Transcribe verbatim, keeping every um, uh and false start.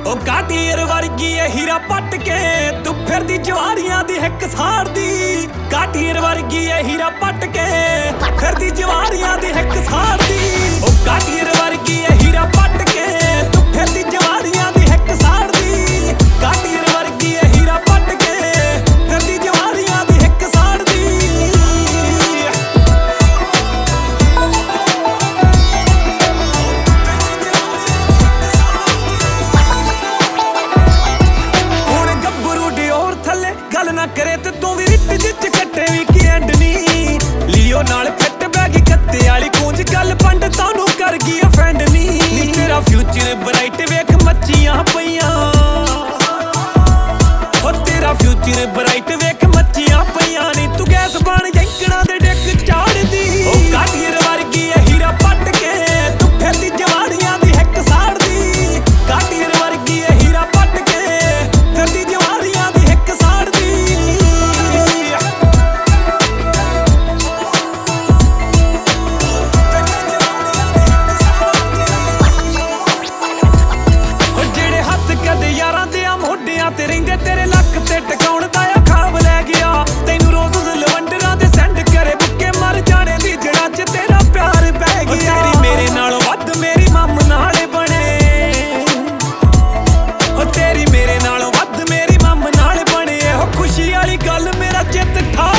ओ काटीर वर्गी है हीरा पट के तू फिरदी जवारियां दी हिक साड़दी। काटीर वर्गी है हीरा पट के फिरदी जवारियां दी हिक साड़दी। ओ काटीर वर्गी है हीरा पट के तू फिरदी जवारियां दी हिक साड़दी। काटीर वर्गी है हीरा पट के फिरदी जवारियां दी हिक साड़दी। गल ना करे ते तू भी रिट जिच कट्टे भी की एंड नी लियो नाल फिट बैगी कत्ते वाली कूंज गल पंडतां नू कर गई फ्रेंड नी। नी तेरा फ्यूचर ब्राइट वेख मच्छियां पईयां ओ तेरा फ्यूचर ब्राइट वेख मच्छियां पईयां नी तू गैस बन जंकड़ा दे डिक चाड़दी। ओ काटीर वर्गी है हीरा पट के तू फिरदी जवाड़ियां दी हिक साड़दी। काटीर वर्गी है हीरा पट के फिरदी जवाड़ियां दी हिक साड़दी। ते रिंगे तेरे लक ते टकाउण दा आ खाब लै गया तैनू रोज़ लवंडरां दे सेंड करे बुक्के मर जाने दी जड़ा च तेरा प्यार पै गया। तेरी मेरे नालों वध मेरी मम नाल बने ओ तेरी मेरे नालों वध मेरी मम नाल बने ओ खुशी वाली गल मेरा चित ठा